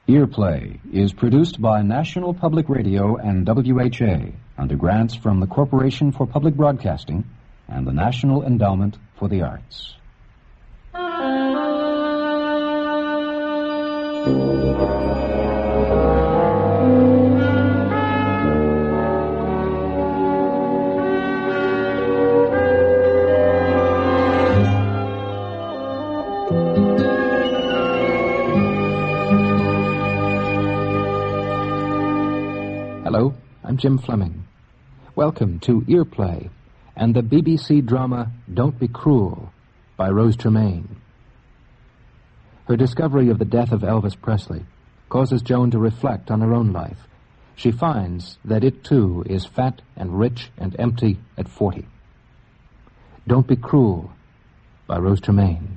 Earplay is produced by National Public Radio and WHA under grants from the Corporation for Public Broadcasting and the National Endowment for the Arts. Hello, I'm Jim Fleming. Welcome to Earplay and the BBC drama Don't Be Cruel by Rose Tremaine. Her discovery of the death of Elvis Presley causes Joan to reflect on her own life. She finds that it too is fat and rich and empty at 40. Don't Be Cruel by Rose Tremaine.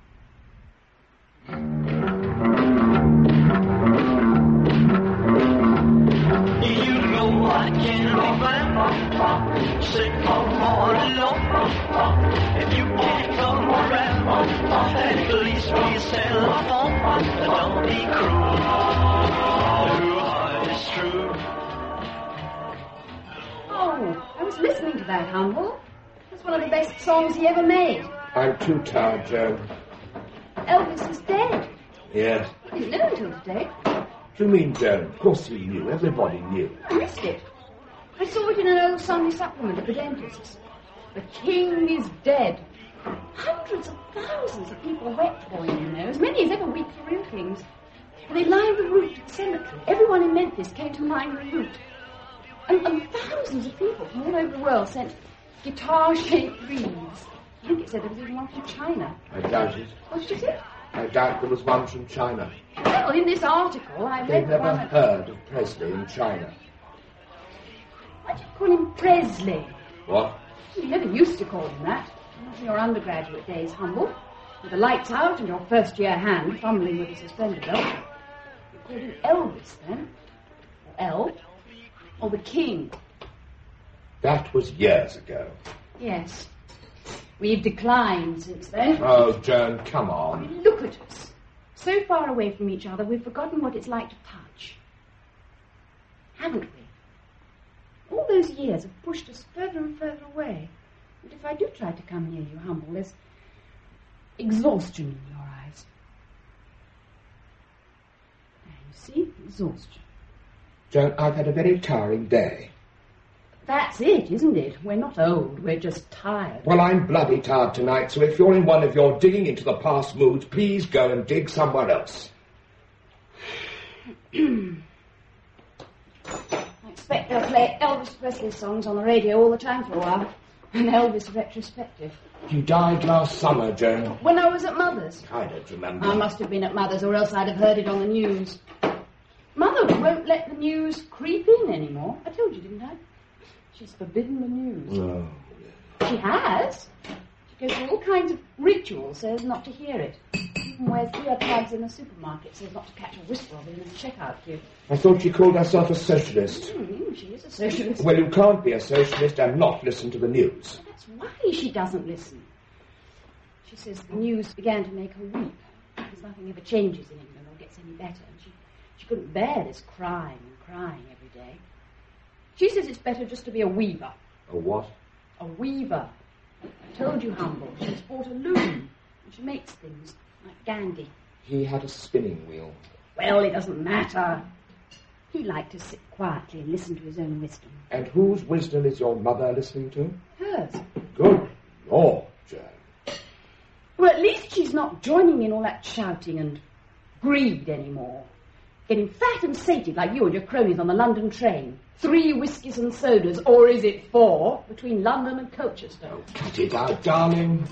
Sick of all alone. If you can't come around, at least yourself on. Don't be cruel. Your heart is true. Oh, I was listening to that, Humble. It's one of the best songs he ever made. I'm too tired, Joan. Elvis is dead. Yes. I didn't know until today. What do you mean, Joan? Of course we knew. Everybody knew. I missed it. I saw it in an old Sunday supplement at the dentist's. The king is dead. Hundreds of thousands of people wept for him, you know, as many as ever weep for real kings. And they lined the route to the cemetery. Everyone in Memphis came to line the route. And thousands of people from all over the world sent guitar-shaped wreaths. I think it said there was even one from China. I doubt it. What did you say? I doubt there was one from China. Well, in this article, I They've read never one... heard of Presley in China. Why do you call him Presley? What? You never used to call him that. Not in your undergraduate days, Humble. With the lights out and your first-year hand fumbling with a suspender belt. You called him Elvis, then. Or El. Or the King. That was years ago. Yes. We've declined since then. Oh, Joan, come on. Look at us. So far away from each other, we've forgotten what it's like to touch. Haven't we? All those years have pushed us further and further away. And if I do try to come near you, Humble, there's exhaustion in your eyes. There, you see? Exhaustion. Joan, I've had a very tiring day. That's it, isn't it? We're not old, we're just tired. Well, I'm bloody tired tonight, so if you're in one of your digging into the past moods, please go and dig somewhere else. I expect they'll play Elvis Presley songs on the radio all the time for a while. An Elvis retrospective. He died last summer, Joan. When I was at Mother's. I don't remember. I must have been at Mother's, or else I'd have heard it on the news. Mother won't let the news creep in anymore. I told you, didn't I? She's forbidden the news. Oh. She has. She goes through all kinds of rituals so as not to hear it. Even wears earplugs in the supermarket so as not to catch a whisper of it in the checkout queue. I thought she called herself a socialist. She is a socialist. Well, you can't be a socialist and not listen to the news. That's why she doesn't listen. She says the news began to make her weep, because nothing ever changes in England or gets any better, and she couldn't bear this crying and crying every day. She says it's better just to be a weaver. A what? A weaver. I told you, Humble, she's bought a loom, and she makes things like Gandhi. He had a spinning wheel. Well, it doesn't matter. He liked to sit quietly and listen to his own wisdom. And whose wisdom is your mother listening to? Hers. Good Lord, Joan. Well, at least she's not joining in all that shouting and greed anymore. Getting fat and sated like you and your cronies on the London train. 3 whiskies and sodas, or is it 4, between London and Colchester? Oh, cut it out, darling.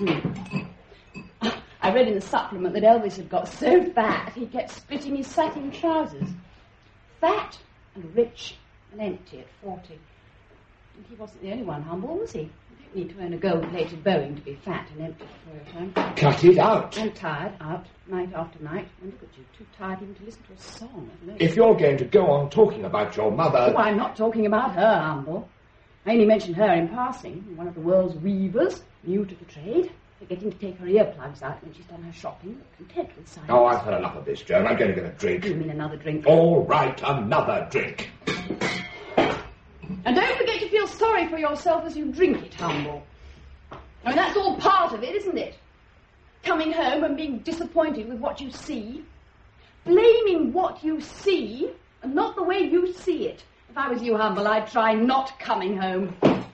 I read in the supplement that Elvis had got so fat he kept splitting his satin trousers. Fat and rich and empty at 40. And he wasn't the only one, Humble, was he? You don't need to own a gold-plated Boeing to be fat and empty for your time. Cut it out. And tired, out, night after night. And look at you, too tired even to listen to a song. If you're going to go on talking about your mother... Oh, I'm not talking about her, Humble. I only mentioned her in passing, one of the world's weavers, new to the trade. Forgetting to take her earplugs out when she's done her shopping, but content with silence. Oh, I've had enough of this, Joan. I'm going to get a drink. You mean another drink? All right, another drink. And don't forget to feel sorry for yourself as you drink it, Humble. I mean, that's all part of it, isn't it? Coming home and being disappointed with what you see. Blaming what you see and not the way you see it. If I was you, Humble, I'd try not coming home.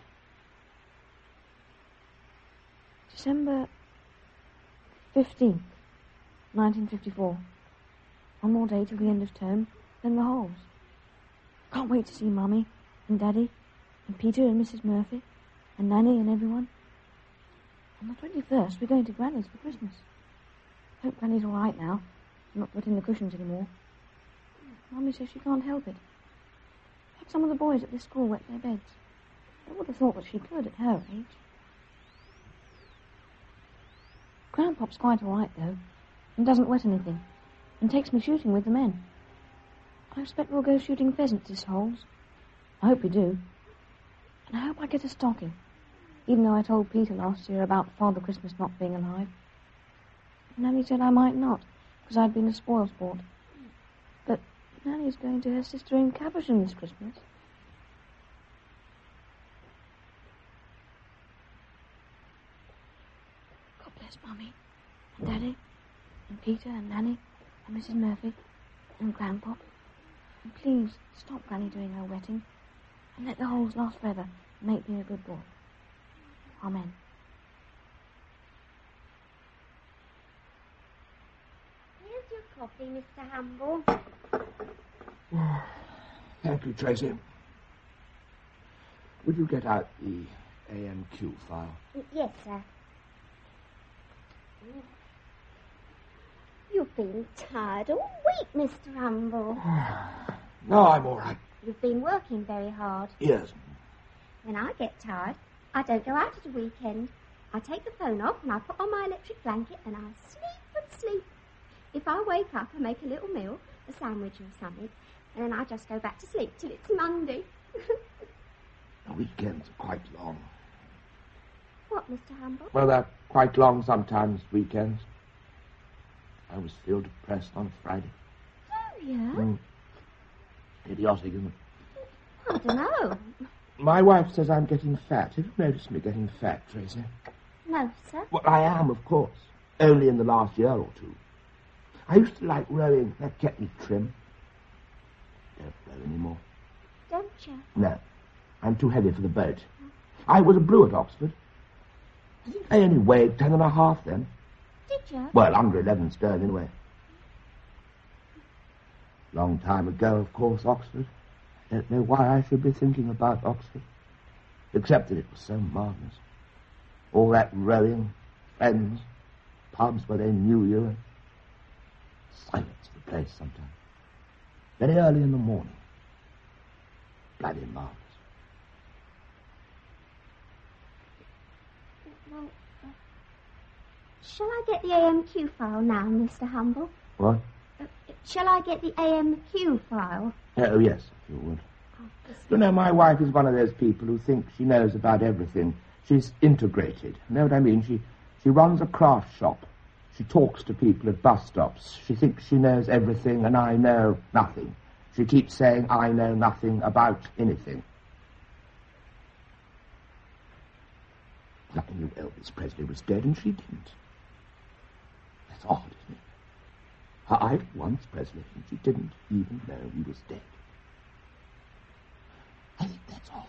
December 15th, 1954. One more day till the end of term, then the Halls. Can't wait to see Mummy and Daddy and Peter and Mrs. Murphy and Nanny and everyone. On the 21st, we're going to Granny's for Christmas. Hope Granny's all right now. She's not wetting the cushions anymore. Mummy says she can't help it. Perhaps some of the boys at this school wet their beds. I would have thought that she could at her age. Grandpop's quite all right, though, and doesn't wet anything, and takes me shooting with the men. I expect we'll go shooting pheasants this Halls. I hope we do. And I hope I get a stocking, even though I told Peter last year about Father Christmas not being alive. Nanny said I might not, because I'd been a spoilsport. But Nanny's going to her sister in Caversham this Christmas. God bless Mummy, and Daddy, and Peter, and Nanny, and Mrs. Murphy, and Grandpop. And please, stop Granny doing her wetting, and let the Halls last forever, and make me a good boy. Amen. Here's your coffee, Mr. Humble. Thank you, Tracy. Would you get out the AMQ file? Yes, sir. You've been tired all week, Mr. Humble. No, I'm all right. You've been working very hard. Yes. When I get tired, I don't go out at the weekend. I take the phone off and I put on my electric blanket and I sleep and sleep. If I wake up, I make a little meal, a sandwich or something, and then I just go back to sleep till it's Monday. The weekends are quite long. What, Mr. Humble? Well, they're quite long sometimes, weekends. I always feel depressed on a Friday. Oh, yeah? Idiotic, isn't it? I don't know. My wife says I'm getting fat. Have you noticed me getting fat, Tracy? No, sir. Well, I am, of course. Only in the last year or two. I used to like rowing. That kept me trim. Don't row anymore. Don't you? No. I'm too heavy for the boat. I was a blue at Oxford. I think I only weighed 10.5 then. Did you? Well, under 11 stone, anyway. Long time ago, of course, Oxford. I don't know why I should be thinking about Oxford. Except that it was so marvellous. All that rowing, friends, pubs where they knew you, and silence of the place sometimes. Very early in the morning. Bloody marvellous. Well, shall I get the AMQ file now, Mr. Humble? What? Shall I get the AMQ file? Oh, yes, if you would. Oh, yes. You know, my wife is one of those people who think she knows about everything. She's integrated. You know what I mean? She runs a craft shop. She talks to people at bus stops. She thinks she knows everything, and I know nothing. She keeps saying, I know nothing about anything. I knew Elvis Presley was dead, and she didn't. That's odd, isn't it? I once Presley, and she didn't even know he was dead. I think that's odd.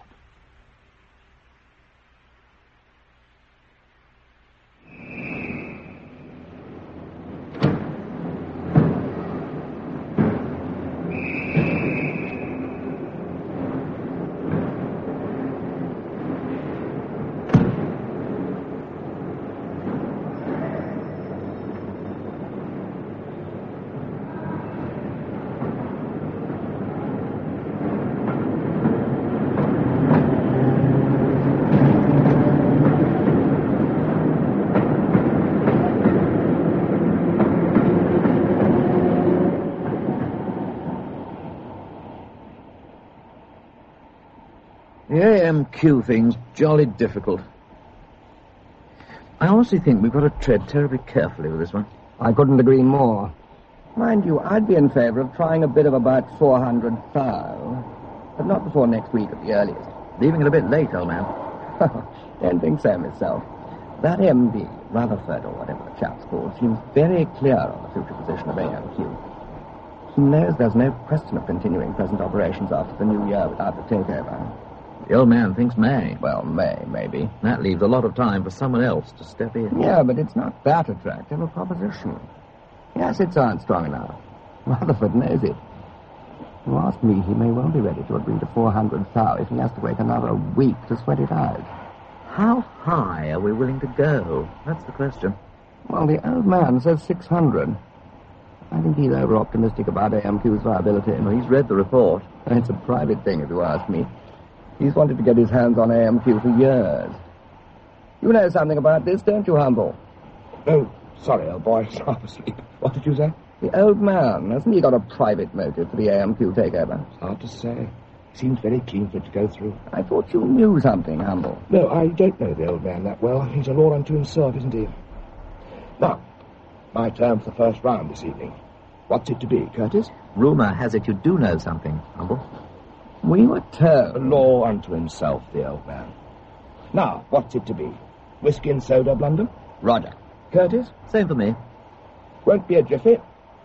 The AMQ thing's jolly difficult. I honestly think we've got to tread terribly carefully with this one. I couldn't agree more. Mind you, I'd be in favour of trying a bid of about 400 thou, but not before next week at the earliest. Leaving it a bit late, old man. Don't think so myself. That MD, Rutherford, or whatever the chap's called, seems very clear on the future position of AMQ. He knows there's no question of continuing present operations after the new year without the takeover. The old man thinks May. Well, maybe. That leaves a lot of time for someone else to step in. Yeah, but it's not that attractive a proposition. The assets aren't strong enough. Rutherford knows it. If you ask me, he may well be ready to agree to 400 thou if he has to wait another week to sweat it out. How high are we willing to go? That's the question. Well, the old man says 600. I think he's over-optimistic about AMQ's viability. Well, he's read the report. It's a private thing, if you ask me. He's wanted to get his hands on AMQ for years. You know something about this, don't you, Humble? Oh, sorry, old boy. Half asleep. What did you say? The old man, hasn't he got a private motive for the AMQ takeover? It's hard to say. He seems very keen for it to go through. I thought you knew something, Humble. No, I don't know the old man that well. He's a law unto himself, isn't he? Now, my turn for the first round this evening. What's it to be, Curtis? Rumour has it you do know something, Humble. We were A told. law unto himself, the old man. Now, what's it to be? Whiskey and soda, Blunden? Roger. Curtis? Same for me. Won't be a jiffy.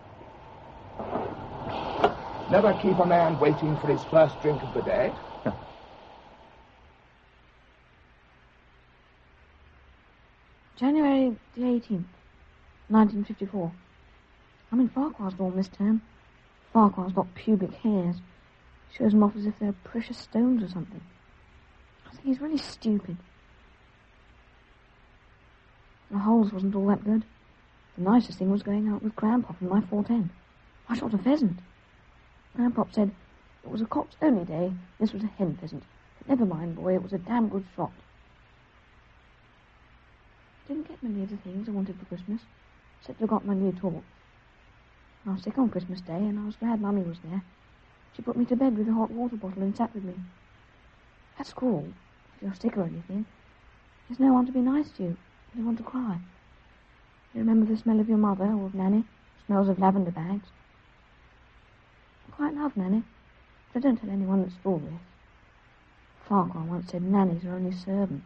Never keep a man waiting for his first drink of the day. January the 18th, 1954. I'm in Farquhar's dorm this term. Farquhar's got pubic hairs. Shows them off as if they're precious stones or something. I think he's really stupid. The holes wasn't all that good. The nicest thing was going out with Grandpop in my 410. I shot a pheasant. Grandpop said it was a cock's only day. This was a hen pheasant. But never mind, boy, it was a damn good shot. Didn't get many of the things I wanted for Christmas, except I got my new torch. I was sick on Christmas Day, and I was glad Mummy was there. She put me to bed with a hot water bottle and sat with me. At school, if you're sick or anything, there's no one to be nice to you. You don't want to cry. You remember the smell of your mother or of Nanny? Smells of lavender bags. I quite love Nanny, but I don't tell anyone at school this. Farquhar once said nannies are only servants.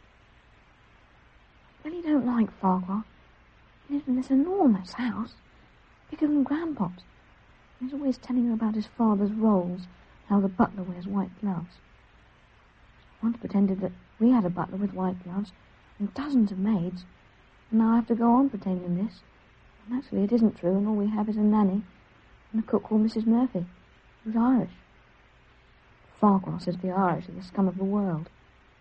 I really don't like Farquhar. He lives in this enormous house, bigger than Grandpop's. He's always telling her about his father's rolls, how the butler wears white gloves. Once pretended that we had a butler with white gloves and dozens of maids, and now I have to go on pretending this. And actually it isn't true, and all we have is a nanny and a cook called Mrs. Murphy, who's Irish. Farquhar says the Irish are the scum of the world.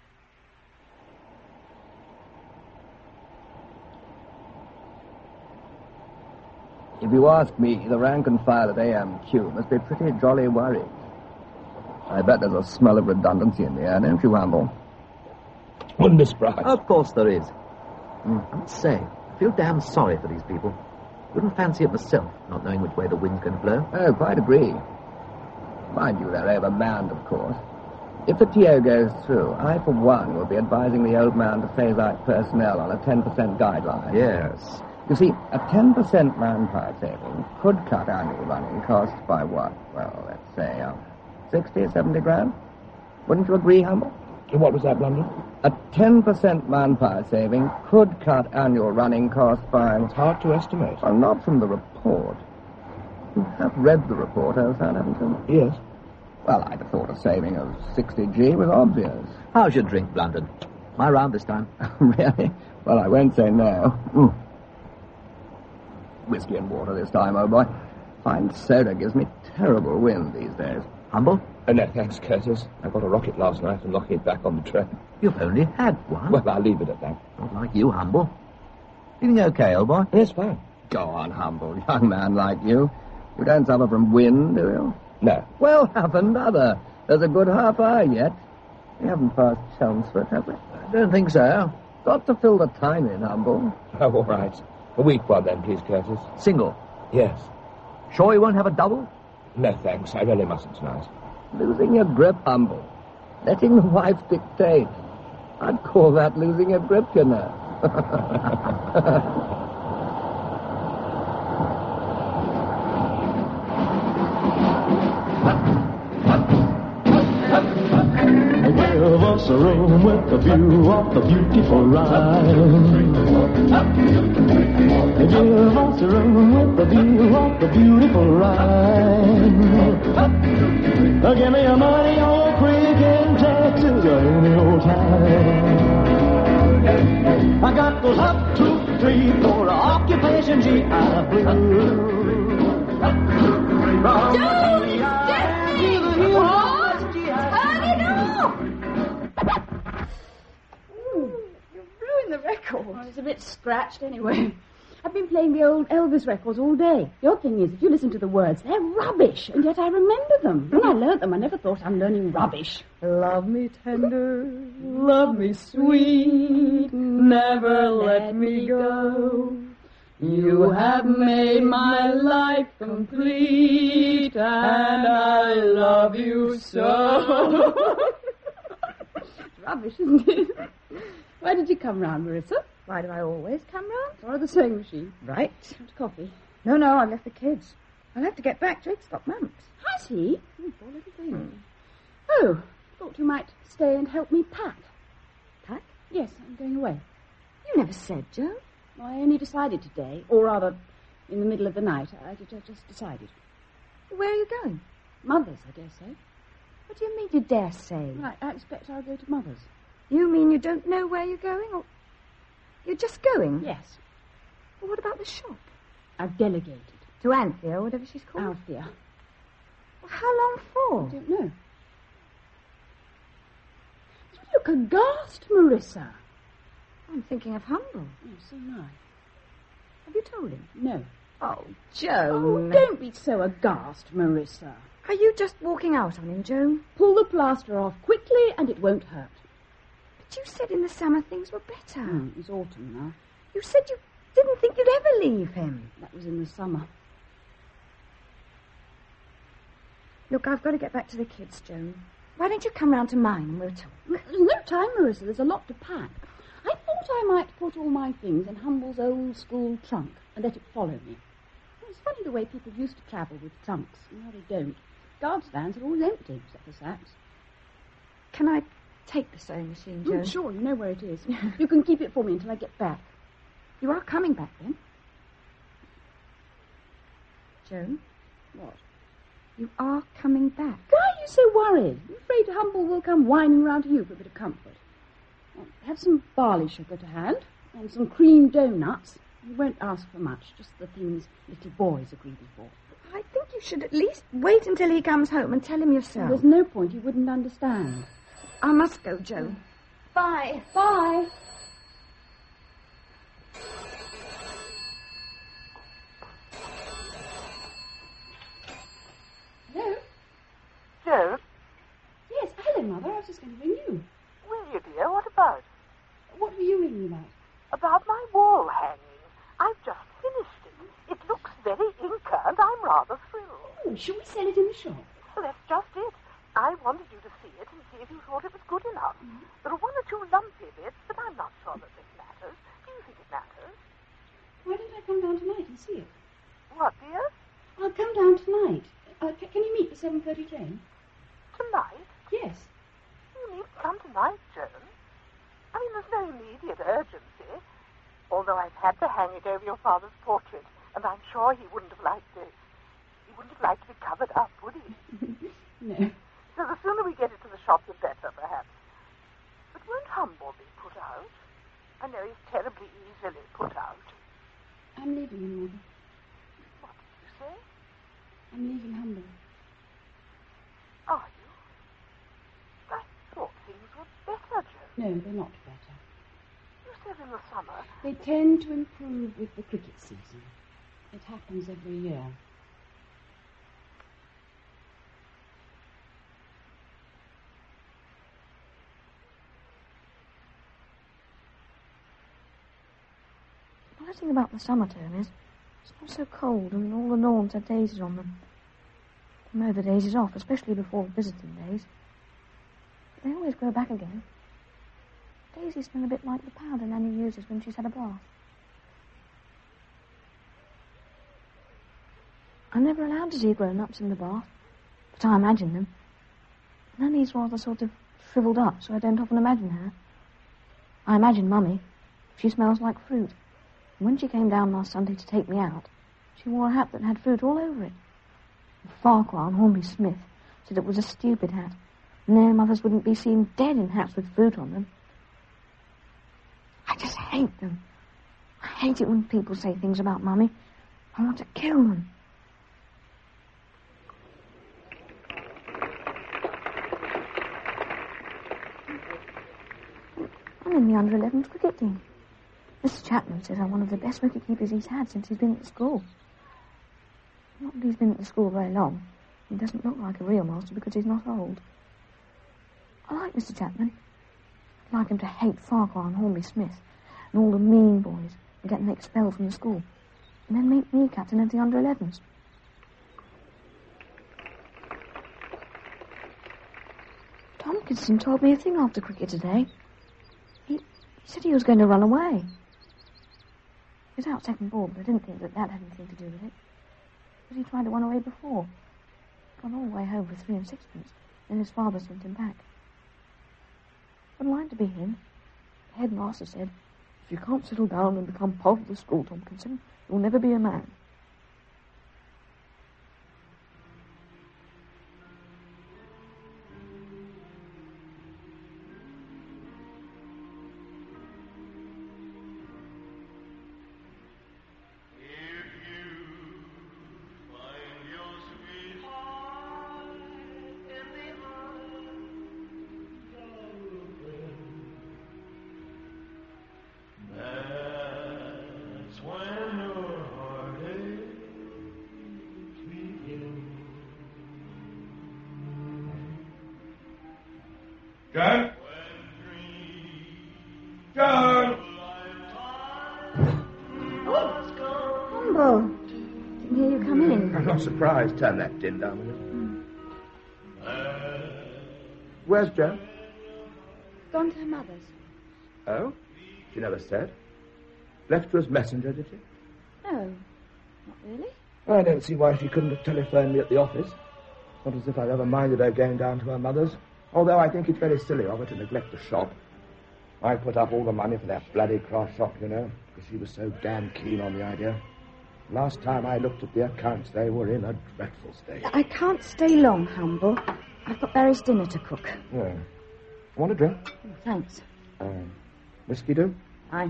If you ask me, the rank and file at AMQ must be pretty jolly worried. I bet there's a smell of redundancy in the air, don't you, Humble? Wouldn't be surprised. Of course there is. I must say, I feel damn sorry for these people. Wouldn't fancy it myself, not knowing which way the wind's going to blow. Oh, quite agree. Mind you, they're overmanned, of course. If the TO goes through, I, for one, will be advising the old man to phase out personnel on a 10% guideline. Yes. You see, a 10% manpower saving could cut annual running costs by what? Well, let's say 60, 70 grand. Wouldn't you agree, Humble? What was that, Blunden? A 10% manpower saving could cut annual running costs by... It's hard to estimate. Well, not from the report. You have read the report, Elsan, haven't you? Yes. Well, I'd have thought a saving of 60G was obvious. How's your drink, Blunden? My round this time. Really? Well, I won't say no. Whiskey and water this time, old boy. Fine soda gives me terrible wind these days. Humble? No, thanks, Curtis. I got a rocket last night and knocked it back on the train. You've only had one. Well, I'll leave it at that. Not like you, Humble. Feeling okay, old boy? Yes, fine. Go on, Humble. Young man like you. You don't suffer from wind, do you? No. Well, have another. There's a good half hour yet. We haven't passed Chelmsford, have we? I don't think so. Got to fill the time in, Humble. Oh, all right. A weak one then, please, Curtis. Single. Yes. Sure you won't have a double? No, thanks. I really mustn't tonight. Losing your grip, Humble. Letting the wife dictate. I'd call that losing your grip, you know. Give us a room with a view of the beautiful Rhine. Give us a room with a view of the beautiful Rhine. Give me your money on your creek in Texas or any old time. I got those up 2, 3, 4 occupation GI Blue. Well, it's a bit scratched anyway. I've been playing the old Elvis records all day. The odd thing is, if you listen to the words, they're rubbish, and yet I remember them. When I learnt them, I never thought I'm learning rubbish. Love me tender, love me sweet, never let me go. You have made my life complete, and I love you so. It's rubbish, isn't it? Why did you come round, Marissa? Why do I always come round? Or the sewing machine? Right. Want coffee? No, I've left the kids. I'll have to get back. Jake's got mumps. Has he? Poor little thing. Oh, thought you might stay and help me pack. Pack? Yes, I'm going away. You never said, Joe. Well, I only decided today, or rather, in the middle of the night. I just decided. Where are you going? Mother's, I dare say. What do you mean you dare say? I expect I'll go to Mother's. You mean you don't know where you're going, or you're just going? Yes. Well, what about the shop? I've delegated. To Anthea, or whatever she's called? Althea. Well, how long for? I don't know. You look aghast, Marissa. I'm thinking of Humble. Oh, so am I. Have you told him? No. Oh, Joan. Oh, don't be so aghast, Marissa. Are you just walking out on him, Joan? Pull the plaster off quickly and it won't hurt. But you said in the summer things were better. It's autumn now. You said you didn't think you'd ever leave him. That was in the summer. Look, I've got to get back to the kids, Joan. Why don't you come round to mine and we'll talk? There's no time, Marissa. There's a lot to pack. I thought I might put all my things in Humble's old school trunk and let it follow me. It's funny the way people used to travel with trunks. Now they don't. Guards' vans are always empty, except for sacks. Can I take the sewing machine, Joan? Sure, you know where it is. You can keep it for me until I get back. You are coming back, then? Joan? What? You are coming back. Why are you so worried? I'm afraid Humble will come whining round to you for a bit of comfort. Have some barley sugar to hand and some cream doughnuts. You won't ask for much, just the things little boys are greedy for. I think you should at least wait until he comes home and tell him yourself. There's no point. He wouldn't understand. I must go, Joe. Bye. Bye. Hello? Joe? Yes, hello, Mother. I was just going to ring you. Will you, dear? What about? What were you ringing about? About my wall hanging. I've just finished it. It looks very Inca, and I'm rather thrilled. Oh, shall we sell it in the shop? Well, that's just it. I wanted you to see it and see if you thought it was good enough. There are 1 or 2 lumpy bits, but I'm not sure that this matters. Do you think it matters? Why don't I come down tonight and see it? What, dear? I'll come down tonight. Can you meet the 7:30 train? Tonight? Yes. You needn't come tonight, Joan. I mean, there's no immediate urgency. Although I've had to hang it over your father's portrait, and I'm sure he wouldn't have liked it. He wouldn't have liked to be covered up, would he? No. So the sooner we get it to the shop, the better, perhaps. But won't Humble be put out? I know he's terribly easily put out. I'm leaving him, Mother. What did you say? I'm leaving Humble. Are you? I thought things were better, Joe. No, they're not better. You said in the summer. They tend to improve with the cricket season. It happens every year. The nice thing about the summer term is it's not so cold and all the lawns have daisies on them. I know the daisies off, especially before visiting days. But they always grow back again. Daisy smell a bit like the powder Nanny uses when she's had a bath. I'm never allowed to see grown-ups in the bath, but I imagine them. Nanny's rather sort of shriveled up, so I don't often imagine her. I imagine Mummy. She smells like fruit. And when she came down last Sunday to take me out, she wore a hat that had fruit all over it. Farquhar and Hornby Smith said it was a stupid hat, and their mothers wouldn't be seen dead in hats with fruit on them. I just hate them. I hate it when people say things about Mummy. I want to kill them. I'm in the under-11s cricket team. Mr. Chapman says I'm one of the best wicket-keepers he's had since he's been at the school. Not that he's been at the school very long. He doesn't look like a real master because he's not old. I like Mr. Chapman. I'd like him to hate Farquhar and Hornby Smith and all the mean boys and get them expelled from the school. And then make me captain of the under-11s. Tompkinson told me a thing after cricket today. He said he was going to run away. He was out second ball, but I didn't think that had anything to do with it. Because he tried to run away before. Gone all the way home for 3 and 6 pence. Then his father sent him back. Wouldn't like to be him. The headmaster said, if you can't settle down and become part of the school, Tompkinson, you'll never be a man. John? John! Oh, Humble. Didn't hear you come in. I'm not surprised. Turn that din down a little. Where's Joan? Gone to her mother's. Oh? She never said. Left you as messenger, did she? No, not really. I don't see why she couldn't have telephoned me at the office. Not as if I've ever minded her going down to her mother's. Although I think it's very silly of her to neglect the shop. I put up all the money for that bloody cross shop, you know, because she was so damn keen on the idea. Last time I looked at the accounts, they were in a dreadful state. I can't stay long, Humble. I've got Barry's dinner to cook. Yeah. Want a drink? Oh, thanks. Whiskey do? Aye.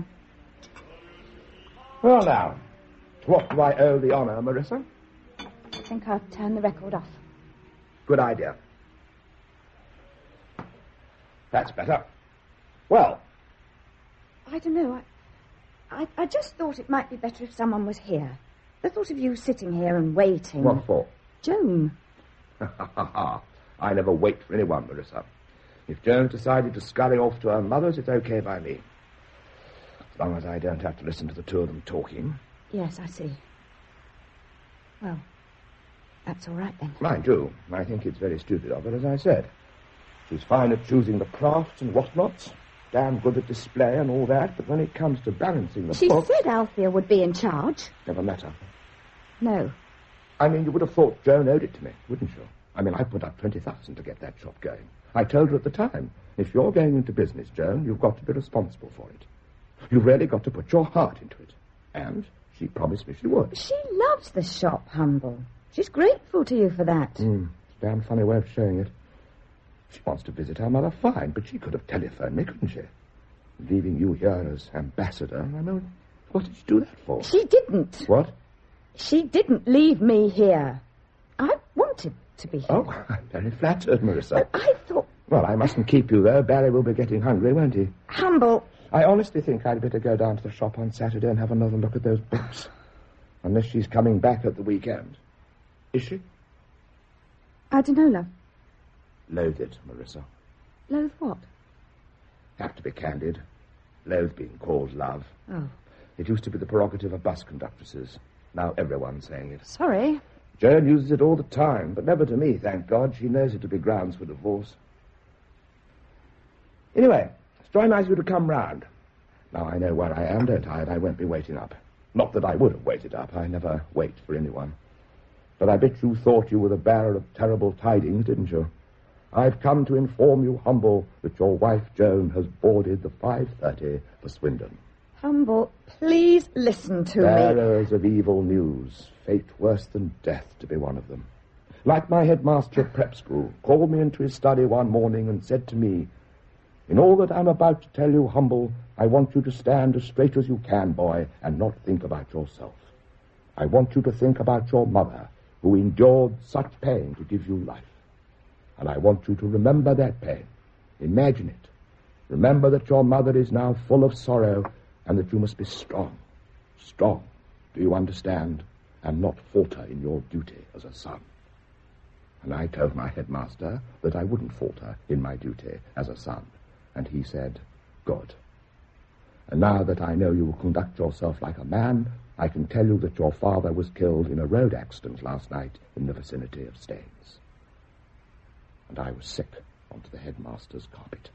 Well, now, to what do I owe the honour, Marissa? I think I'll turn the record off. Good idea. That's better. Well. I don't know. I just thought it might be better if someone was here. The thought of you sitting here and waiting. What for? Joan. I never wait for anyone, Marissa. If Joan decided to scurry off to her mother's, it's okay by me. As long as I don't have to listen to the two of them talking. Yes, I see. Well, that's all right then. Mind you, I think it's very stupid of her, as I said. She's fine at choosing the crafts and whatnots, damn good at display and all that, but when it comes to balancing the She books... said Althea would be in charge. Never met her. No. I mean, you would have thought Joan owed it to me, wouldn't you? I mean, I put up 20,000 to get that shop going. I told her at the time, if you're going into business, Joan, you've got to be responsible for it. You've really got to put your heart into it. And she promised me she would. She loves the shop, Humble. She's grateful to you for that. It's a damn funny way of showing it. She wants to visit her mother, fine, but she could have telephoned me, couldn't she? Leaving you here as ambassador, I mean, what did she do that for? She didn't. What? She didn't leave me here. I wanted to be here. Oh, I'm very flattered, Marissa. But I thought... Well, I mustn't keep you there. Barry will be getting hungry, won't he? Humble. I honestly think I'd better go down to the shop on Saturday and have another look at those books. Unless she's coming back at the weekend. Is she? I don't know, love. Loathe it, Marissa. Loathe what? Have to be candid. Loathe being called love. Oh. It used to be the prerogative of bus conductresses. Now everyone's saying it. Sorry. Joan uses it all the time, but never to me, thank God. She knows it to be grounds for divorce. Anyway, It's very nice of you to come round. Now I know where I am, don't I, and I won't be waiting up. Not that I would have waited up. I never wait for anyone. But I bet you thought you were the bearer of terrible tidings, didn't you? I've come to inform you, Humble, that your wife, Joan, has boarded the 5:30 for Swindon. Humble, please listen to me. Bearers of evil news, fate worse than death to be one of them. Like my headmaster at prep school, called me into his study one morning and said to me, "In all that I'm about to tell you, Humble, I want you to stand as straight as you can, boy, and not think about yourself. I want you to think about your mother, who endured such pain to give you life. And I want you to remember that pain. Imagine it. Remember that your mother is now full of sorrow and that you must be strong. Strong, do you understand? And not falter in your duty as a son." And I told my headmaster that I wouldn't falter in my duty as a son. And he said, "Good. And now that I know you will conduct yourself like a man, I can tell you that your father was killed in a road accident last night in the vicinity of Staines." And I was sick onto the headmaster's carpet.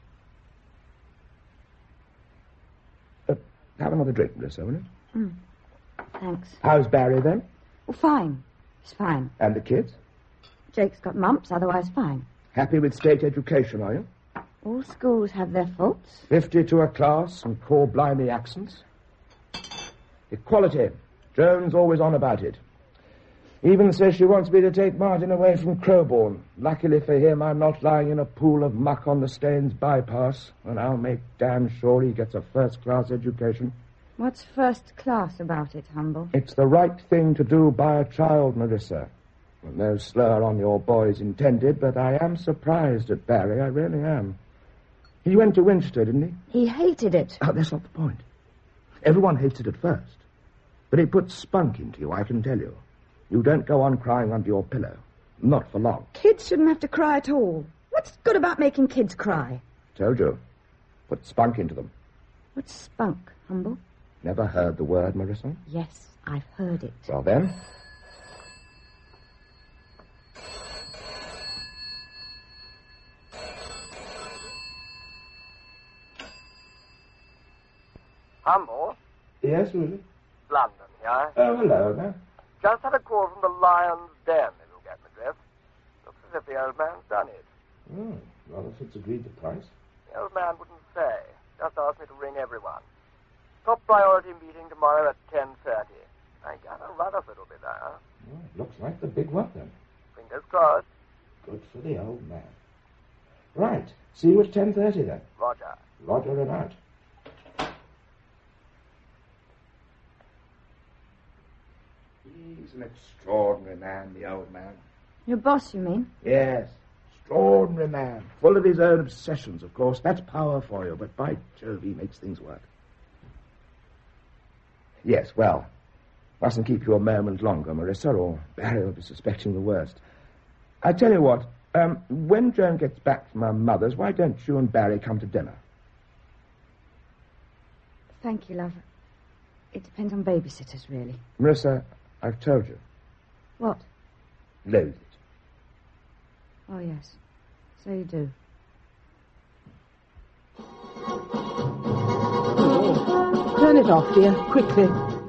Have another drink, Melissa, will you? Thanks. How's Barry, then? Well, fine. He's fine. And the kids? Jake's got mumps, otherwise fine. Happy with state education, are you? All schools have their faults. 50 to a class and call blimey accents. Equality. Joan's always on about it. Even says she wants me to take Martin away from Crowborn. Luckily for him, I'm not lying in a pool of muck on the Staines bypass, and I'll make damn sure he gets a first-class education. What's first class about it, Humble? It's the right thing to do by a child, Marissa. Well, no slur on your boys intended, but I am surprised at Barry, I really am. He went to Winchester, didn't he? He hated it. Oh, that's not the point. Everyone hates it at first. But it puts spunk into you, I can tell you. You don't go on crying under your pillow. Not for long. Kids shouldn't have to cry at all. What's good about making kids cry? Told you. Put spunk into them. What's spunk, Humble? Never heard the word, Marissa? Yes, I've heard it. Well, then. Humble? Yes, Willie? London here. Oh, hello, man. Just had a call from the Lion's Den, if you get my drift. Looks as if the old man's done it. Well, if it's agreed the price. The old man wouldn't say. Just asked me to ring everyone. Top priority meeting tomorrow at 10:30. I gather Rutherford will be there. Looks like the big one, then. Fingers crossed. Good for the old man. Right. See you at 10:30, then. Roger. Roger and out. He's an extraordinary man, the old man. Your boss, you mean? Yes. Extraordinary man. Full of his own obsessions, of course. That's power for you, but by Jove, he makes things work. Yes, well, mustn't keep you a moment longer, Marissa, or Barry will be suspecting the worst. I tell you what, when Joan gets back from her mother's, why don't you and Barry come to dinner? Thank you, love. It depends on babysitters, really. Marissa, I've told you. What? Loathe it. Oh, yes. So you do. Turn it off, dear, quickly.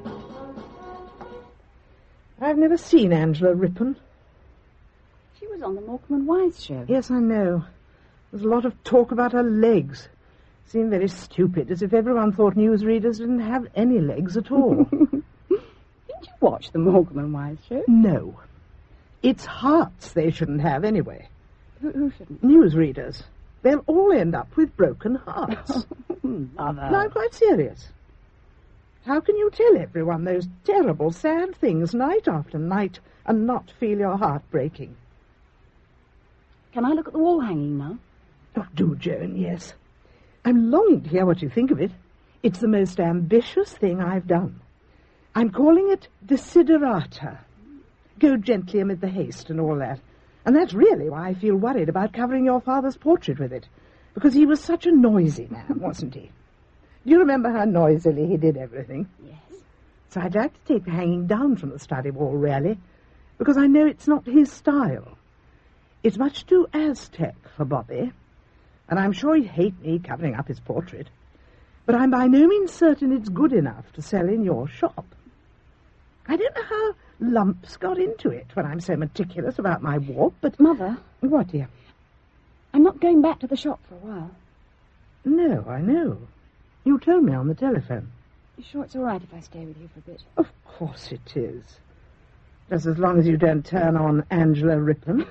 I've never seen Angela Rippon. She was on the Morecambe and Wise show. Yes, I know. There's a lot of talk about her legs. Seemed very stupid, as if everyone thought newsreaders didn't have any legs at all. Didn't you watch the Morecambe and Wise show? No. It's hearts they shouldn't have, anyway. Who shouldn't? Newsreaders. They'll all end up with broken hearts. Mother. No, I'm quite serious. How can you tell everyone those terrible, sad things night after night and not feel your heart breaking? Can I look at the wall hanging now? Oh, do, Joan, yes. I'm longing to hear what you think of it. It's the most ambitious thing I've done. I'm calling it Desiderata. Go gently amid the haste and all that. And that's really why I feel worried about covering your father's portrait with it. Because he was such a noisy man, wasn't he? Do you remember how noisily he did everything? Yes. So I'd like to take the hanging down from the study wall, really, because I know it's not his style. It's much too Aztec for Bobby. and I'm sure he'd hate me covering up his portrait. But I'm by no means certain it's good enough to sell in your shop. I don't know how lumps got into it when I'm so meticulous about my warp, but... Mother? What, dear? I'm not going back to the shop for a while. No, I know. You told me on the telephone. You sure it's all right if I stay with you for a bit? Of course it is. Just as long as you don't turn on Angela Rippon.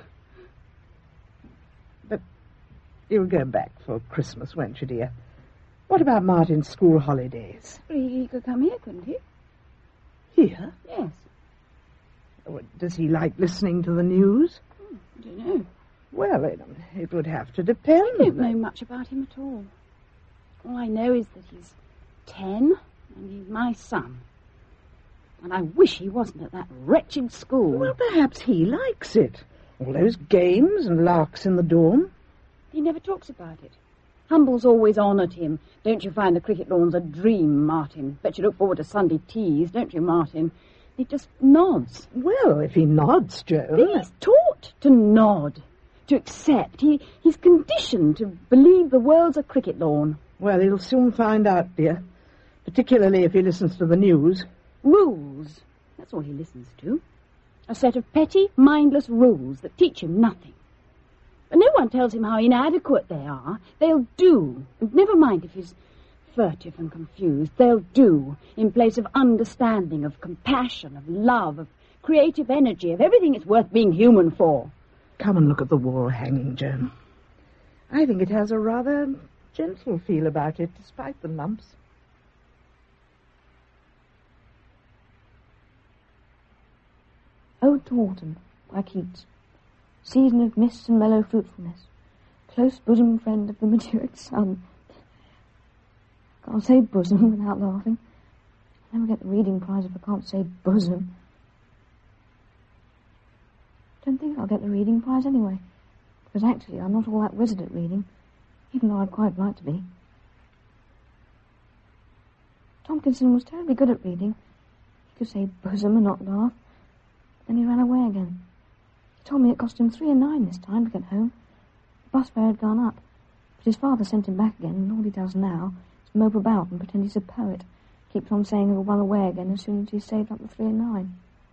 But you'll go back for Christmas, won't you, dear? What about Martin's school holidays? Well, he could come here, couldn't he? Here? Yes. Does he like listening to the news? I don't know. Well, it would have to depend. I don't know much about him at all. All I know is that he's 10 and he's my son. And I wish he wasn't at that wretched school. Well, perhaps he likes it. All those games and larks in the dawn. He never talks about it. Humble's always honoured him. Don't you find the cricket lawn's a dream, Martin? Bet you look forward to Sunday teas, don't you, Martin? He just nods. Well, if he nods, Joan... He's taught to nod, to accept. He's conditioned to believe the world's a cricket lawn. Well, he'll soon find out, dear. Particularly if he listens to the news. Rules. That's all he listens to. A set of petty, mindless rules that teach him nothing. But no one tells him how inadequate they are. They'll do. And never mind if he's furtive and confused. They'll do in place of understanding, of compassion, of love, of creative energy, of everything it's worth being human for. Come and look at the wall hanging, Joan. I think it has a rather gentle feel about it, despite the lumps. Ode to Autumn by Keats. Season of mist and mellow fruitfulness. Close bosom friend of the matured sun. Can't say bosom without laughing. I never get the reading prize if I can't say bosom. Don't think I'll get the reading prize anyway. Because actually I'm not all that wizard at reading, even though I'd quite like to be. Tompkinson was terribly good at reading. He could say bosom and not laugh. Then he ran away again. He told me it cost him 3 and 9 this time to get home. The bus fare had gone up, but his father sent him back again, and all he does now is mope about and pretend he's a poet. Keeps on saying he'll run away again as soon as he's saved up the 3 and 9.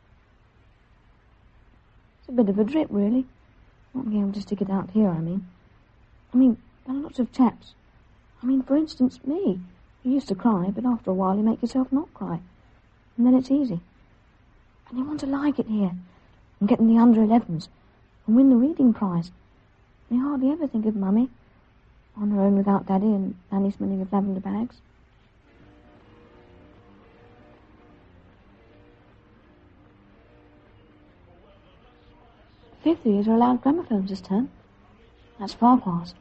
It's a bit of a drip, really. Not being able to stick it out here, I mean. There are lots of chaps. For instance, me. You used to cry, but after a while you make yourself not cry. And then it's easy. And you want to like it here, and get in the under-11s, and win the reading prize. And you hardly ever think of Mummy, on her own without Daddy and Nanny smelling of lavender bags. Fifth years are allowed gramophones this term. That's Farquhar's.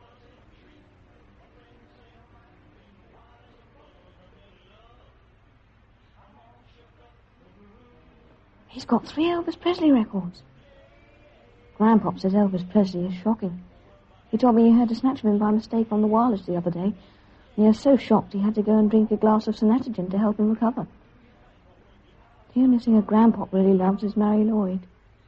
He's got 3 Elvis Presley records. Grandpop says Elvis Presley is shocking. He told me he heard a snatch of him by mistake on the wireless the other day, and he was so shocked he had to go and drink a glass of Sanatogen to help him recover. The only singer Grandpop really loves is Mary Lloyd.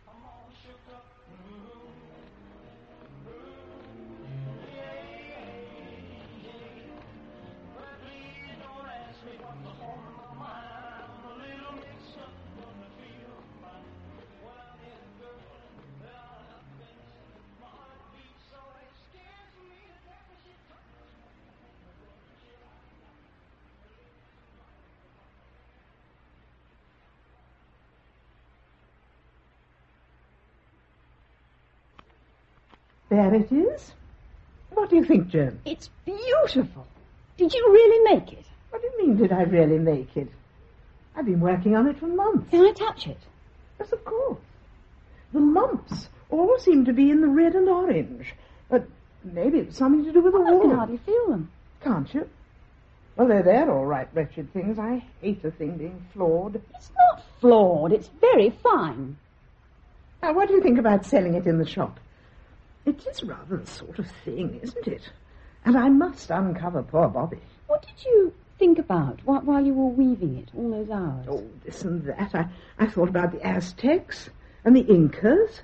There it is. What do you think, Joan? It's beautiful. Did you really make it? What do you mean, did I really make it? I've been working on it for months. Can I touch it? Yes, of course. The lumps all seem to be in the red and orange. But maybe it's something to do with the wall. I can hardly feel them. Can't you? Well, they're there, all right, wretched things. I hate a thing being flawed. It's not flawed. It's very fine. Now, what do you think about selling it in the shop? It is rather the sort of thing, isn't it? And I must uncover poor Bobby. What did you think about while you were weaving it all those hours? Oh, this and that. I thought about the Aztecs and the Incas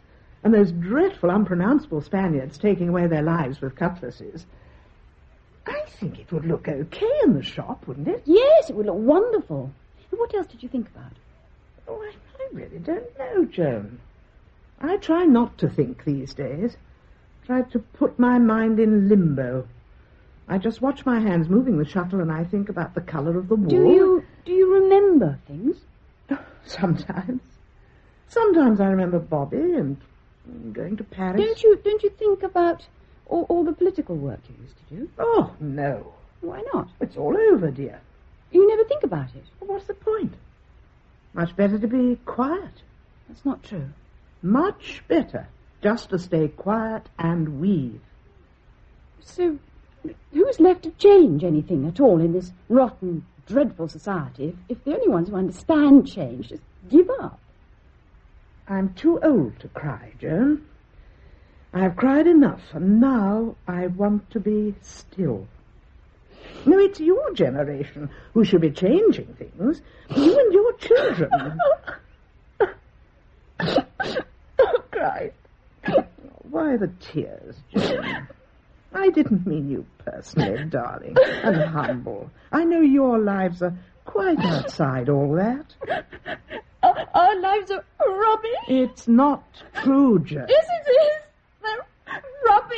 and those dreadful, unpronounceable Spaniards taking away their lives with cutlasses, I think it would look okay in the shop, wouldn't it? Yes, it would look wonderful. And what else did you think about? Oh, I really don't know, Joan. I try not to think these days. Try to put my mind in limbo. I just watch my hands moving the shuttle and I think about the colour of the wall. Do you remember things? Sometimes. Sometimes I remember Bobby and going to Paris. Don't you think about all the political work you used to do? Oh, no. Why not? It's all over, dear. You never think about it? Well, what's the point? Much better to be quiet. That's not true. Much better just to stay quiet and weave. So, who's left to change anything at all in this rotten, dreadful society if the only ones who understand change just give up? I'm too old to cry, Joan. I have cried enough, and now I want to be still. No, it's your generation who should be changing things. You and your children. Oh, Christ. Why the tears, Joan? I didn't mean you personally, darling, and humble. I know your lives are quite outside all that. Our lives are rubbish. It's not true, Joan. Yes, it is. They're rubbish.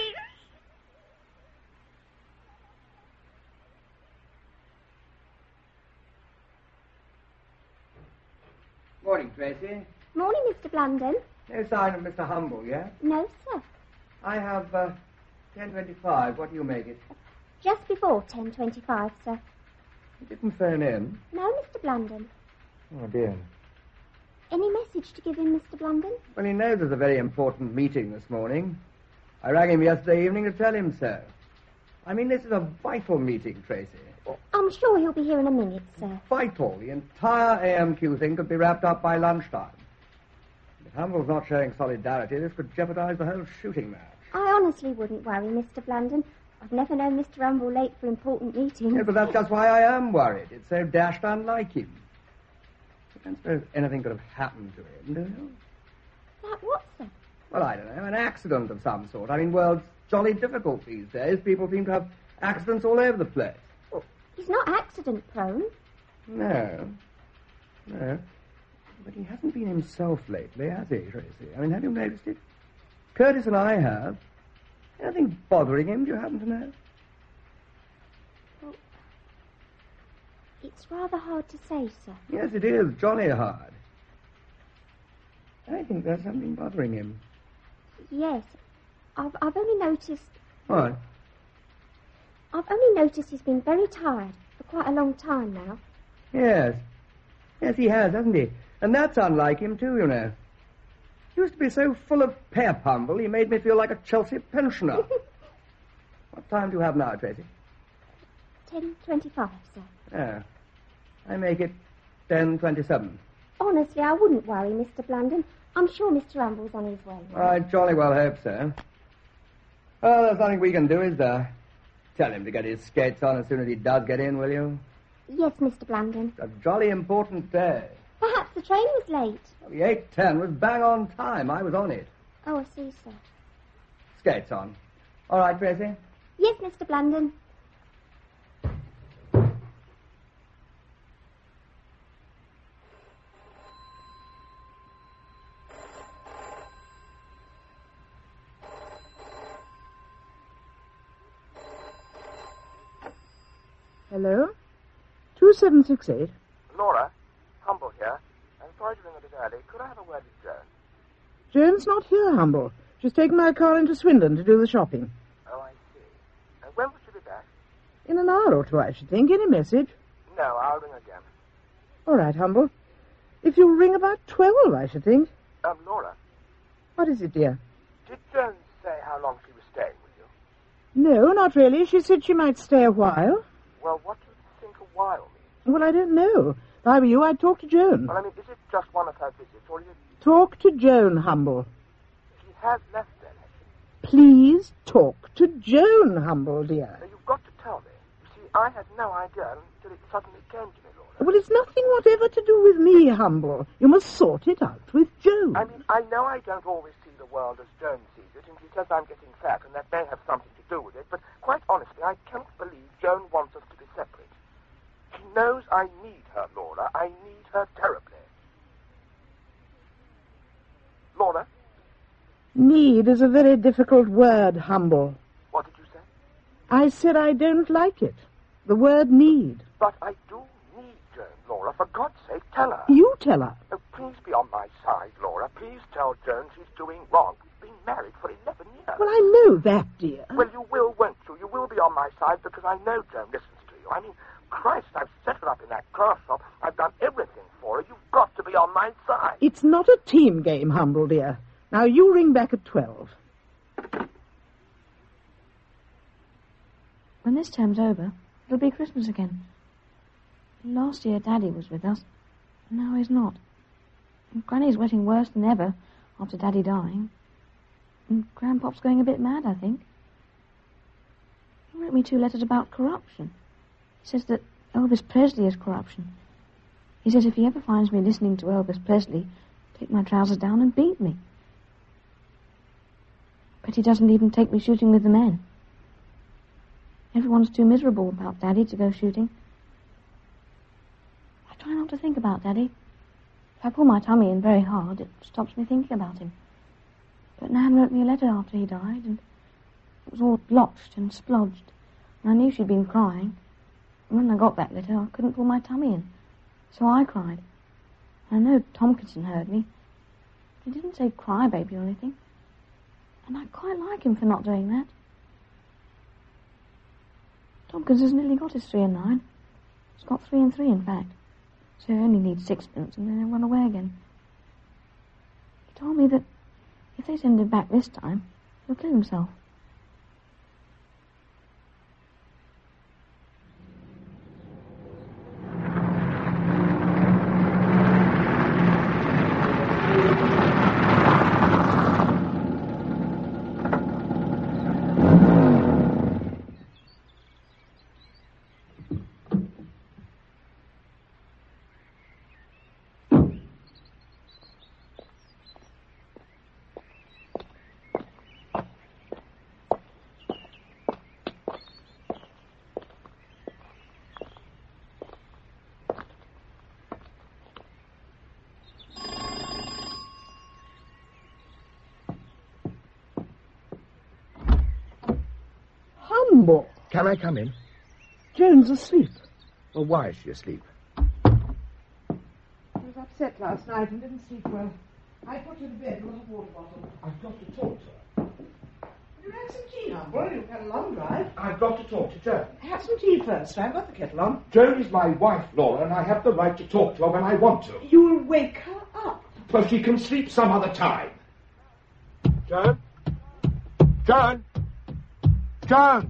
Morning, Tracy. Morning, Mr. Blunden. No sign of Mr. Humble yet? No, sir. I have 10:25. What do you make it? Just before 10:25, sir. You didn't phone in. No, Mr. Blunden. Oh, dear. Any message to give him, Mr. Blunden? Well, he knows there's a very important meeting this morning. I rang him yesterday evening to tell him so. I mean, this is a vital meeting, Tracy. I'm sure he'll be here in a minute, sir. Vital. The entire AMQ thing could be wrapped up by lunchtime. If Humble's not showing solidarity, this could jeopardize the whole shooting match. I honestly wouldn't worry, Mr. Blunden. I've never known Mr. Humble late for important meetings. Yeah, but that's just why I am worried. It's so dashed unlike him. I don't suppose anything could have happened to him, do you? Like what, sir? Well, I don't know, an accident of some sort. I mean, world's jolly difficult these days. People seem to have accidents all over the place. Well, he's not accident-prone. No. No. But he hasn't been himself lately, has he, Tracy? I mean, have you noticed it? Curtis and I have. Anything bothering him, do you happen to know? Well, it's rather hard to say, sir. Yes, it is. Jolly hard. I think there's something bothering him. Yes. I've only noticed... What? I've only noticed he's been very tired for quite a long time now. Yes. Yes, he has, hasn't he? And that's unlike him, too, you know. He used to be so full of pep, Humble, he made me feel like a Chelsea pensioner. What time do you have now, Tracy? 10:25, sir. Yeah. I make it 10:27. Honestly, I wouldn't worry, Mr. Blunden. I'm sure Mr. Humble's on his way. I jolly well hope so. Well, there's nothing we can do, is there? Tell him to get his skates on as soon as he does get in, will you? Yes, Mr. Blunden. It's a jolly important day. Perhaps the train was late. The 8:10 was bang on time. I was on it. Oh, I see, sir. Skates on. All right, Tracy? Yes, Mr. Blunden. Hello? 2768. Laura, Humble here. I'm sorry to ring a bit early. Could I have a word with Joan? Joan's not here, Humble. She's taken my car into Swindon to do the shopping. Oh, I see. When will she be back? In an hour or two, I should think. Any message? No, I'll ring again. All right, Humble. If you'll ring about 12, I should think. Laura, What is it, dear? did Joan say how long she was staying with you? No, not really. She said she might stay a while. Well, what do you think a while means? Well, I don't know. If I were you, I'd talk to Joan. Well, I mean, is it just one of her visits, or is it... Talk to Joan, Humble. She has left then, has she? Please talk to Joan, Humble, dear. Now, you've got to tell me. You see, I had no idea until it suddenly came to me, Laura. Well, it's nothing whatever to do with me, Humble. You must sort it out with Joan. I mean, I know I don't always see the world as Joan sees it, and she says I'm getting fat, and that may have something to do with it, but quite honestly, I cannot believe Joan wants us to be separate. She knows I need her, Laura. I need her terribly. Laura? Need is a very difficult word, Humble. What did you say? I said I don't like it. The word need. But I do need Joan, Laura. For God's sake, tell her. You tell her. Oh, please be on my side, Laura. Please tell Joan she's doing wrong. We've been married for 11 years. Well, I know that, dear. Well, you will, won't you? You will be on my side because I know Joan listens to you. I mean, Christ, I've set her up in that car shop. I've done everything for her. You've got to be on my side. It's not a team game, Humble, dear. Now, you ring back at 12. When this term's over, it'll be Christmas again. Last year, Daddy was with us, and now he's not. And Granny's wetting worse than ever after Daddy dying. And Grandpop's going a bit mad, I think. He wrote me 2 letters about corruption. He says that Elvis Presley is corruption. He says if he ever finds me listening to Elvis Presley, take my trousers down and beat me. But he doesn't even take me shooting with the men. Everyone's too miserable about Daddy to go shooting. I try not to think about Daddy. If I pull my tummy in very hard, it stops me thinking about him. But Nan wrote me a letter after he died, and it was all blotched and splodged, and I knew she'd been crying. And when I got that letter, I couldn't pull my tummy in, so I cried. I know Tompkinson heard me. He didn't say cry, baby, or anything. And I quite like him for not doing that. Tompkinson's nearly got his 3 and 9. He's got 3 and 3, in fact. So he only needs 6pence, and then he'll run away again. He told me that if they send him back this time, he'll kill himself. Humble. Can I come in? Joan's asleep. Well, why is she asleep? She was upset last night and didn't sleep well. I put her to bed with a water bottle. I've got to talk to her. You have some tea, Humble. You've had a long drive. I've got to talk to Joan. Have some tea first. I've got the kettle on. Joan is my wife, Laura, and I have the right to talk to her when I want to. You'll wake her up. Well, she can sleep some other time. Joan? Joan? Joan!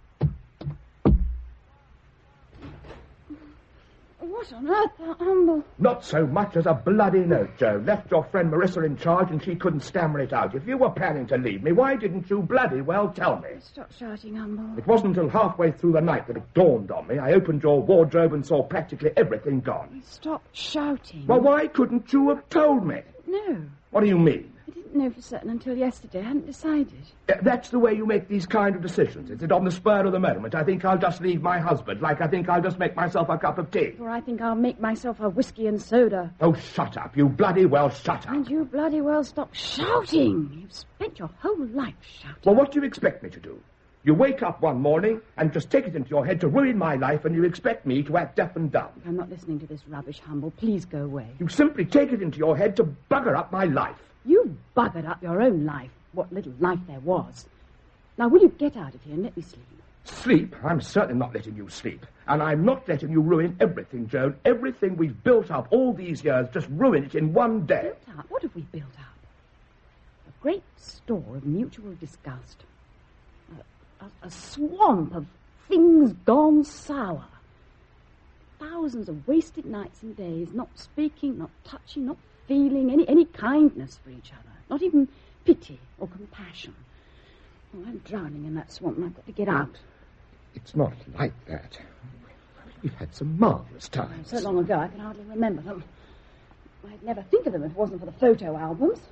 What on earth, Humble? Not so much as a bloody note, Joan. Left your friend Marissa in charge and she couldn't stammer it out. If you were planning to leave me, why didn't you bloody well tell me? Stop shouting, Humble. It wasn't until halfway through the night that it dawned on me. I opened your wardrobe and saw practically everything gone. Stop shouting. Well, why couldn't you have told me? No. What do you mean? I didn't know for certain until yesterday. I hadn't decided. That's the way you make these kind of decisions. Is it on the spur of the moment? I think I'll just leave my husband, like I think I'll just make myself a cup of tea. Or I think I'll make myself a whiskey and soda. Oh, shut up. You bloody well shut up. And you bloody well stop shouting. You've spent your whole life shouting. Well, what do you expect me to do? You wake up one morning and just take it into your head to ruin my life, and you expect me to act deaf and dumb. I'm not listening to this rubbish, Humble. Please go away. You simply take it into your head to bugger up my life. You buggered up your own life, what little life there was. Now, will you get out of here and let me sleep? Sleep? I'm certainly not letting you sleep. And I'm not letting you ruin everything, Joan. Everything we've built up all these years, just ruin it in one day. Built up? What have we built up? A great store of mutual disgust. A swamp of things gone sour. Thousands of wasted nights and days, not speaking, not touching, not feeling any kindness for each other. Not even pity or compassion. Oh, I'm drowning in that swamp and I've got to get out. It's not like that. We've had some marvellous times. So long ago I can hardly remember them. I'd never think of them if it wasn't for the photo albums.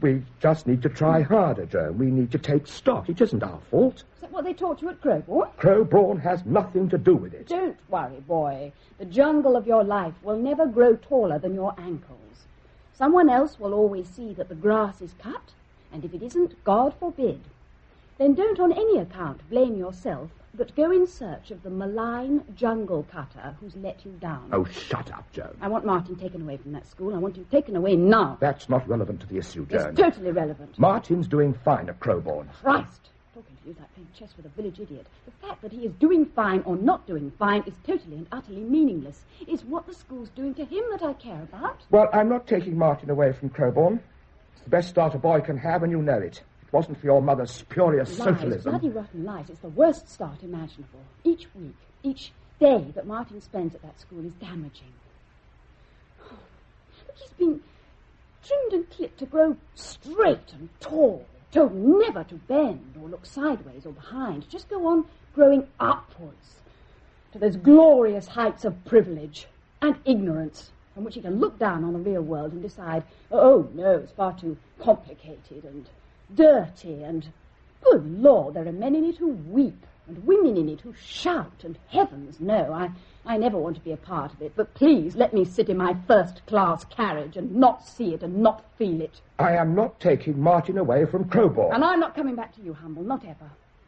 We just need to try harder, Joan. We need to take stock. It isn't our fault. Is that what they taught you at Crowborn? Crowborn has nothing to do with it. Don't worry, boy. The jungle of your life will never grow taller than your ankles. Someone else will always see that the grass is cut, and if it isn't, God forbid. Then don't on any account blame yourself, but go in search of the malign jungle cutter who's let you down. Oh, shut up, Joan. I want Martin taken away from that school. I want him taken away now. That's not relevant to the issue, Joan. It's totally relevant. Martin's doing fine at Crowborn. Christ! Talking to you is like playing chess with a village idiot. The fact that he is doing fine or not doing fine is totally and utterly meaningless. It's what the school's doing to him that I care about. Well, I'm not taking Martin away from Crowborn. It's the best start a boy can have, and you know it. It wasn't for your mother's spurious socialism. Bloody rotten lies. It's the worst start imaginable. Each week, each day that Martin spends at that school is damaging. Oh, look, he's been trimmed and clipped to grow straight and tall, told never to bend or look sideways or behind, just go on growing upwards to those glorious heights of privilege and ignorance from which he can look down on the real world and decide, oh, no, it's far too complicated and dirty and, good Lord, there are men in it who weep and women in it who shout, and heavens, no, I never want to be a part of it, but please let me sit in my first-class carriage and not see it and not feel it. I am not taking Martin away from Crowborn. And I'm not coming back to you, Humble, not ever.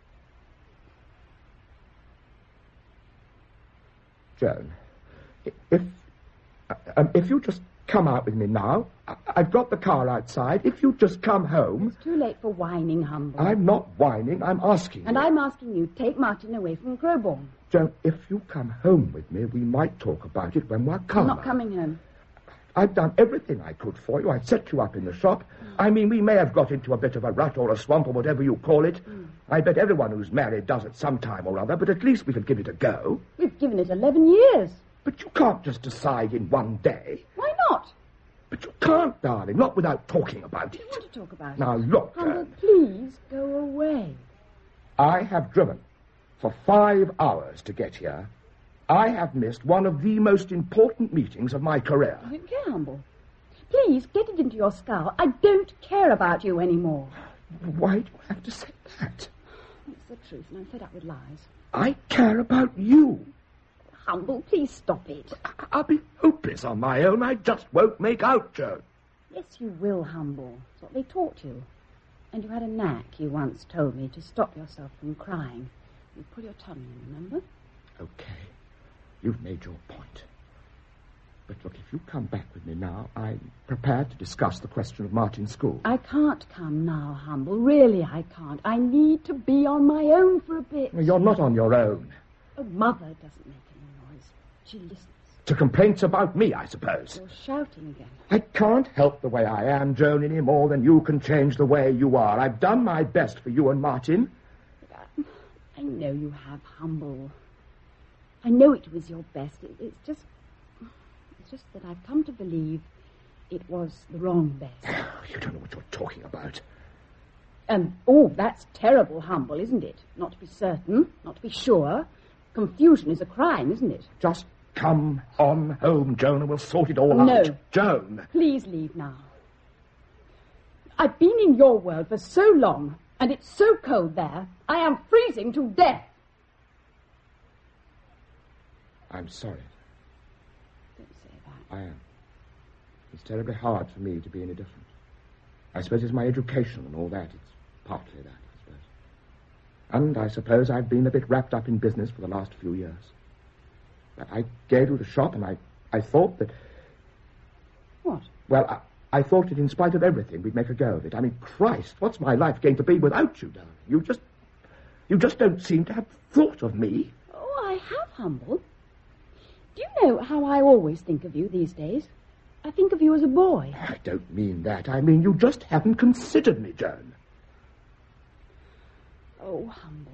Joan, if you just come out with me now, I've got the car outside. If you just come home... It's too late for whining, Humble. I'm not whining, I'm asking And you. I'm asking you, take Martin away from Crowborn. Joan, if you come home with me, we might talk about it when we're calmer. I'm not coming home. I've done everything I could for you. I've set you up in the shop. I mean, we may have got into a bit of a rut or a swamp or whatever you call it. I bet everyone who's married does at some time or other, but at least we could give it a go. We've given it 11 years. But you can't just decide in one day. Why not? But you can't, darling, not without talking about it. I want to talk about it. Now, look, Humble, please go away. I have driven for 5 hours to get here. I have missed one of the most important meetings of my career. I don't care, Humble. Please, get it into your skull. I don't care about you anymore. Why do I have to say that? It's the truth, and I'm fed up with lies. I care about you. Humble, please stop it. I'll be hopeless on my own. I just won't make out, Joan. Yes, you will, Humble. It's what they taught you. And you had a knack, you once told me, to stop yourself from crying. You pull your tongue in, remember? Okay. You've made your point. But look, if you come back with me now, I'm prepared to discuss the question of Martin's school. I can't come now, Humble. Really, I can't. I need to be on my own for a bit. You're not on your own. Oh, Mother doesn't make any noise. She listens. To complaints about me, I suppose. You're shouting again. I can't help the way I am, Joan, any more than you can change the way you are. I've done my best for you and Martin. I know you have, Humble. I know it was your best. It's just that I've come to believe it was the wrong best. You don't know what you're talking about. That's terrible, Humble, isn't it? Not to be certain, not to be sure. Confusion is a crime, isn't it? Just come on home, Joan, and we'll sort it all out. No. Joan. Please leave now. I've been in your world for so long, and it's so cold there, I am freezing to death. I'm sorry. Don't say that. I am. It's terribly hard for me to be any different. I suppose it's my education and all that. It's partly that, I suppose. And I suppose I've been a bit wrapped up in business for the last few years. But I gave you the shop, and I thought that... What? Well, I thought that in spite of everything, we'd make a go of it. I mean, Christ, what's my life going to be without you, darling? You just don't seem to have thought of me. Oh, I have, Humble. Do you know how I always think of you these days? I think of you as a boy. I don't mean that. I mean you just haven't considered me, Joan. Oh, Humble.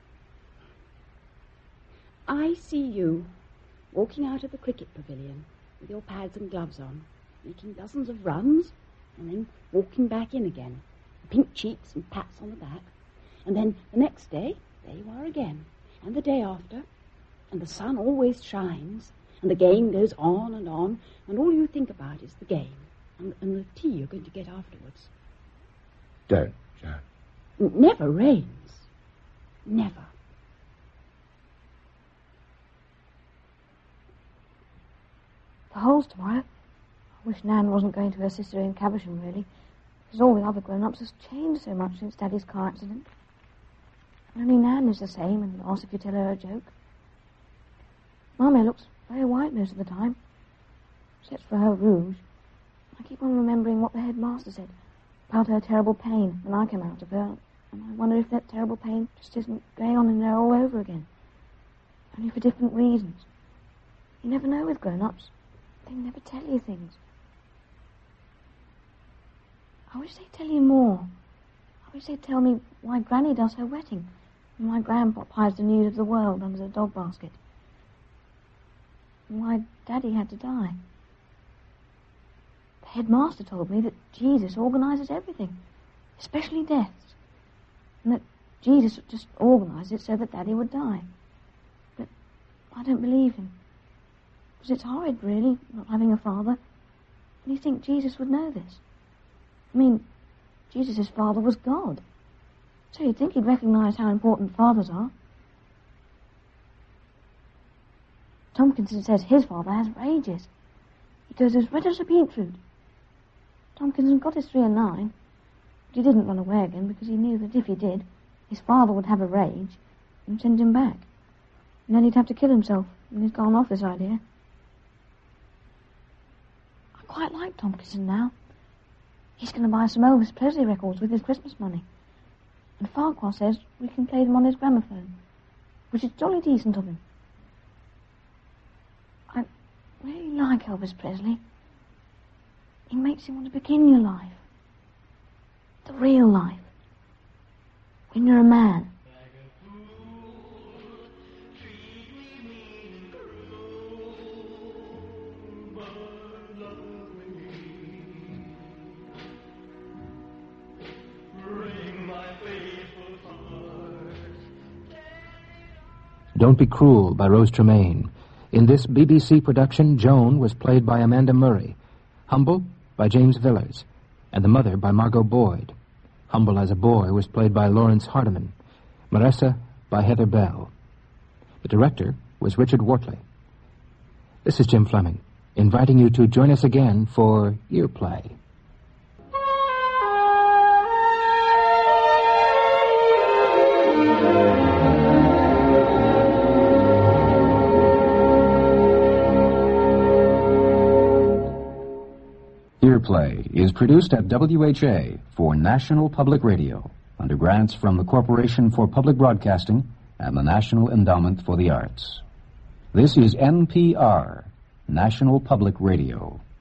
I see you walking out of the cricket pavilion with your pads and gloves on, making dozens of runs, and then walking back in again, pink cheeks and pats on the back. And then the next day, there you are again, and the day after, and the sun always shines, and the game goes on, and all you think about is the game, and the tea you're going to get afterwards. Don't, Joan. It never rains. Never. The Halls tomorrow. I wish Nan wasn't going to her sister in Caversham, really, because all the other grown-ups has changed so much since Daddy's car accident. Only Nan is the same and laughs if you tell her a joke. Mummy looks very white most of the time, except for her rouge. I keep on remembering what the headmaster said about her terrible pain when I came out of her, and I wonder if that terrible pain just isn't going on in her all over again, only for different reasons. You never know with grown-ups. They never tell you things. I wish they'd tell you more. I wish they'd tell me why Granny does her wetting and why Grandpa hides the news of the world under the dog basket and why Daddy had to die. The headmaster told me that Jesus organises everything, especially deaths, and that Jesus just organised it so that Daddy would die. But I don't believe him. Because it's horrid, really, not having a father. And you think Jesus would know this. I mean, Jesus' father was God. So you'd think he'd recognise how important fathers are. Tompkinson says his father has rages. He goes as red as a beetroot. Tompkinson got his 3 and 9, but he didn't run away again because he knew that if he did, his father would have a rage and send him back. And then he'd have to kill himself, and he's gone off this idea. I quite like Tompkinson now. He's going to buy some Elvis Presley records with his Christmas money. And Farquhar says we can play them on his gramophone, which is jolly decent of him. I really like Elvis Presley. He makes you want to begin your life. The real life. When you're a man. Don't Be Cruel by Rose Tremaine. In this BBC production, Joan was played by Amanda Murray, Humble by James Villers, and the mother by Margot Boyd. Humble as a boy was played by Lawrence Hardiman, Marissa by Heather Bell. The director was Richard Wortley. This is Jim Fleming, inviting you to join us again for Earplay. Earplay is produced at WHA for National Public Radio under grants from the Corporation for Public Broadcasting and the National Endowment for the Arts. This is NPR, National Public Radio.